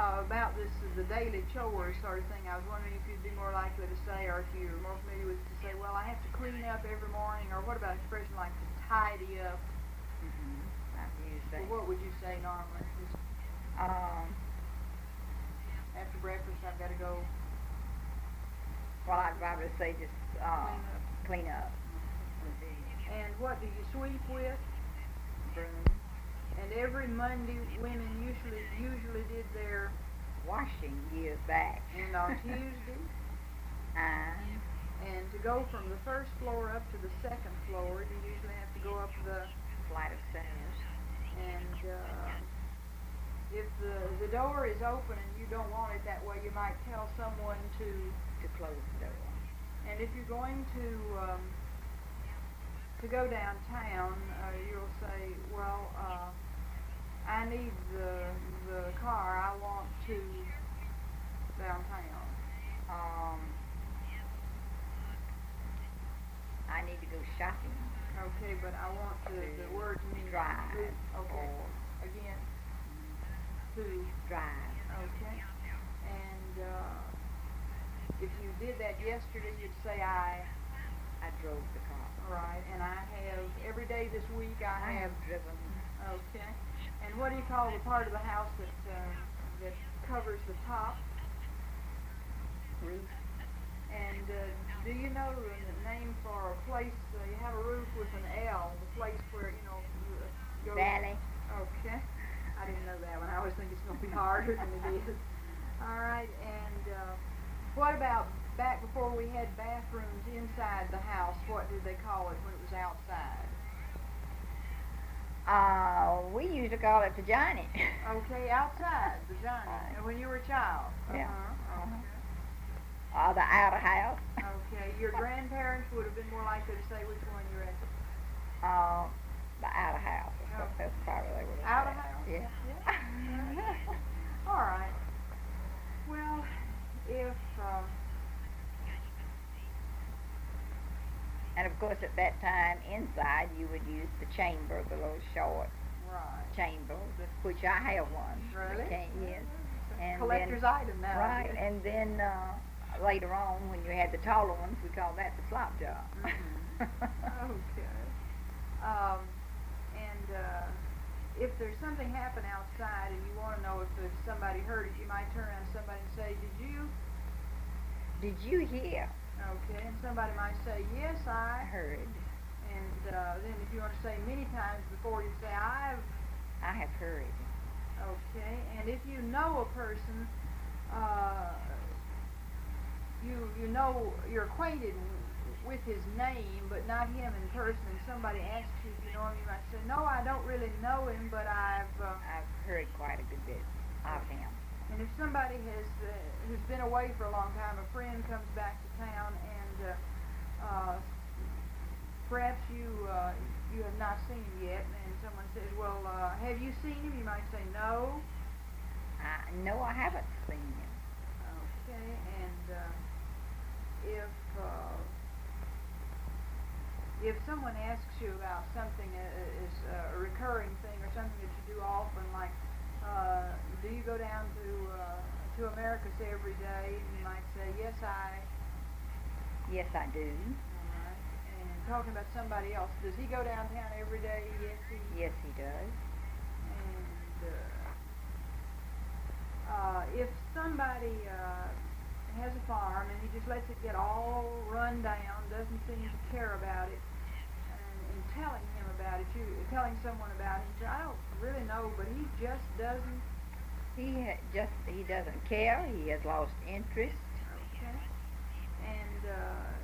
about this the daily chores sort of thing. I was wondering if you'd be more likely to say, or if you're more familiar with to say, well, I have to clean up every morning, or what about an expression like to tidy up? I've used that. Well, what would you say normally? Just after breakfast, I've got to go Well, I'd rather say just clean up. And what do you sweep with? Broom. And every Monday, women usually did their Washing years back. and on Tuesday. And to go from the first floor up to the second floor, you usually have to go up the Flight of stairs. and if the door is open and you don't want it that way, you might tell someone to close the door. And if you're going to go downtown, you'll say, well, I need the car. I want to downtown. I need to go shopping. Okay, but I want the words mean drive. Okay. Or Again, to drive. okay. And if you did that yesterday, you'd say I drove the car. right. And I have every day this week I have driven. okay. And what do you call the part of the house that covers the top? Roof. And do you know the name for a place? You have a roof with an L, the place where goes. Valley. Okay. I didn't know that one. I always think it's going to be harder than it is. All right. And what about back before we had bathrooms inside the house? What did they call it when it was outside? We used to call it vagina. Okay, outside, vagina. And when you were a child? Yeah. Okay. The outer house. Okay. Your grandparents would have been more likely to say which one you reckon? The outer house. Oh. That's probably what they would have Outer said. house? Yeah. All right. Well, if And of course, at that time, inside you would use the chamber, the little short right, chamber, which I have one. really, Okay, yes. And collector's item now. Right, and then later on, when you had the taller ones, we called that the slop job. Okay. And if there's something happen outside and you want to know if there's somebody hurt, you might turn around to somebody and say, Did you hear? Okay, and somebody might say, yes, I heard. And then if you want to say many times before, you say, I have heard. Okay, and if you know a person, you know you're acquainted with his name, but not him in person, and somebody asks you if you know him, you might say, no, I don't really know him, but I've heard quite a good bit of him. And if somebody who's been away for a long time, a friend comes back to town, and perhaps you have not seen him yet, and someone says, well, have you seen him? You might say, no. No, I haven't seen him. Okay, and if someone asks you about something is a recurring thing or something that you do often, like do you go down to Americus every day? And you might say, yes, I do. All right. And talking about somebody else, does he go downtown every day? Yes, he does. And if somebody has a farm and he just lets it get all run down, doesn't seem to care about it, and telling him about it, telling someone about it, I don't really know, but he just doesn't. He doesn't care. He has lost interest. Okay. And